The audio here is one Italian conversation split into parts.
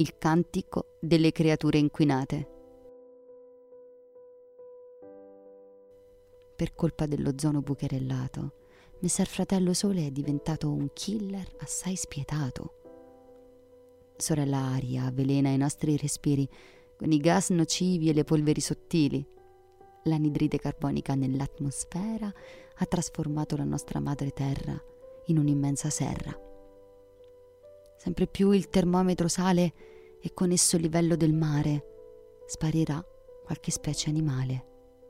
il cantico delle creature inquinate. Per colpa dell'ozono bucherellato, Messer Fratello Sole è diventato un killer assai spietato. Sorella Aria avvelena i nostri respiri con i gas nocivi e le polveri sottili. L'anidride carbonica nell'atmosfera ha trasformato la nostra madre terra in un'immensa serra. Sempre più il termometro sale e con esso il livello del mare. Sparirà qualche specie animale.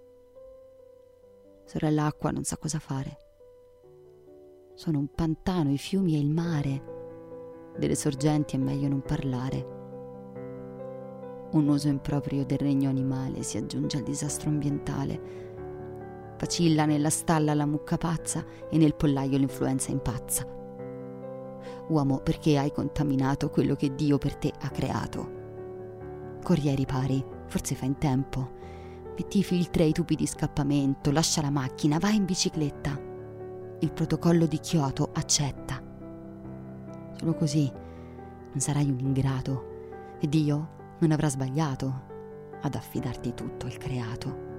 Sorella Acqua non sa cosa fare. Sono un pantano, i fiumi e il mare. Delle sorgenti è meglio non parlare. Un uso improprio del regno animale si aggiunge al disastro ambientale. Vacilla nella stalla la mucca pazza e nel pollaio l'influenza impazza. Uomo, perché hai contaminato quello che Dio per te ha creato? Corri ai ripari, forse fai in tempo. Metti i filtri ai tubi di scappamento, lascia la macchina, vai in bicicletta. Il protocollo di Kyoto accetta. Solo così non sarai un ingrato e Dio non avrà sbagliato ad affidarti tutto al creato.